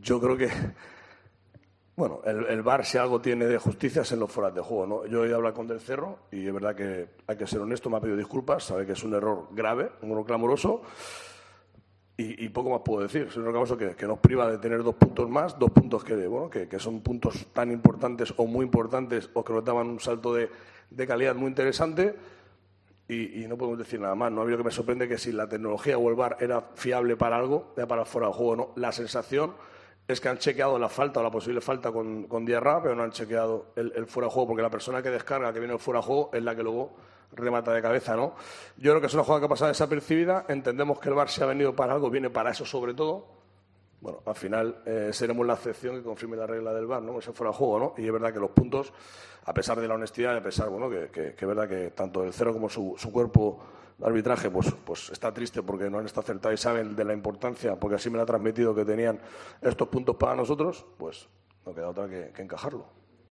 yo creo que, bueno, el VAR si algo tiene de justicia es en los fueras de juego, ¿no? Yo he ido a hablar con Del Cerro y es verdad que hay que ser honesto, me ha pedido disculpas, sabe que es un error grave, un error clamoroso y poco más puedo decir. Es un error clamoroso que nos priva de tener 2 puntos más, 2 puntos que son puntos tan importantes o muy importantes o que nos daban un salto de calidad muy interesante. Y no podemos decir nada más, ¿no? A mí lo que me sorprende es que si la tecnología o el VAR era fiable para algo, era para fuera de juego, ¿no? La sensación es que han chequeado la falta o la posible falta con Diarra, pero no han chequeado el fuera de juego, porque la persona que descarga, que viene el fuera de juego, es la que luego remata de cabeza, ¿no? Yo creo que es una jugada que ha pasado desapercibida, entendemos que el VAR si ha venido para algo, viene para eso sobre todo. Bueno, al final seremos la excepción que confirme la regla del VAR, ¿no? Ese fuera de juego, ¿no? Y es verdad que los puntos, a pesar de la honestidad, a pesar, bueno, que es verdad que tanto el Cero como su cuerpo de arbitraje, pues está triste porque no han estado acertados y saben de la importancia, porque así me lo ha transmitido que tenían estos puntos para nosotros, pues no queda otra que encajarlo.